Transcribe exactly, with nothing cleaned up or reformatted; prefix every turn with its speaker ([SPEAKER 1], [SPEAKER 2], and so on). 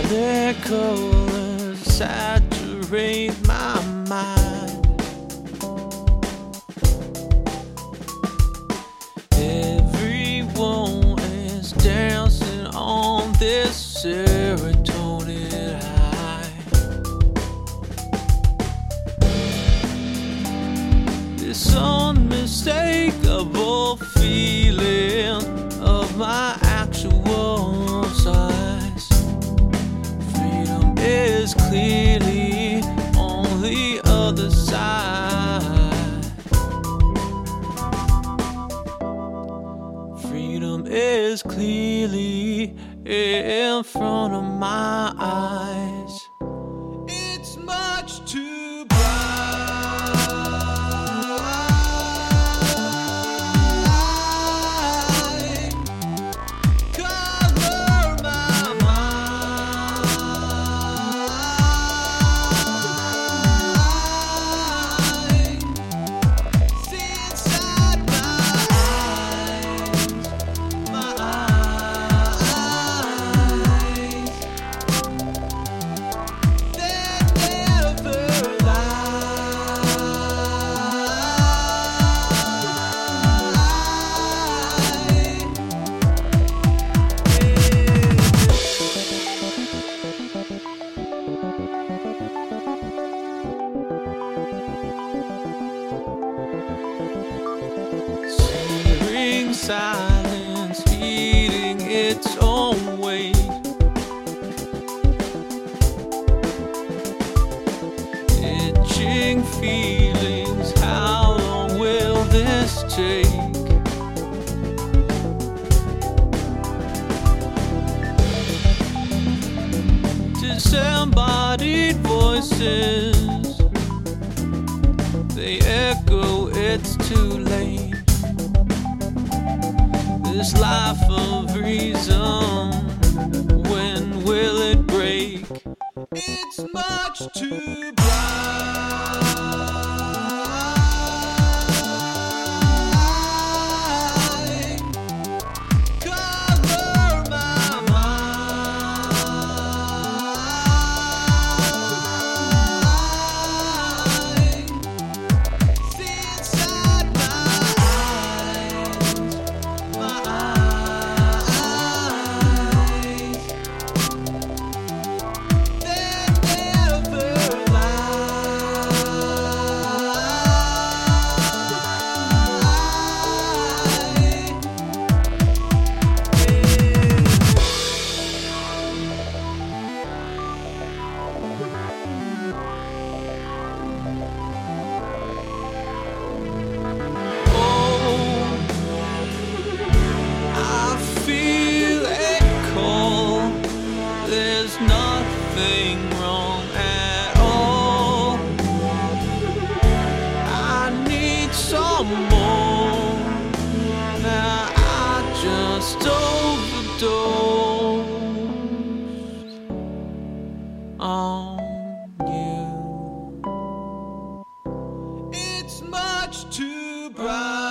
[SPEAKER 1] their colors saturate my mind. Everyone is dancing on this serotonin high. This unmistakable feeling of my actual size. Freedom is clearly on the other side. Freedom is clearly in front of my eyes. It's much too silence eating its own weight. Itching feelings, how long will this take? Disembodied voices, they echo, it's too late. This life of reason, when will it break? It's much too bright. Color my mind. See inside my nothing wrong at all. I need some more. Now I just overdosed on you. It's much too bright.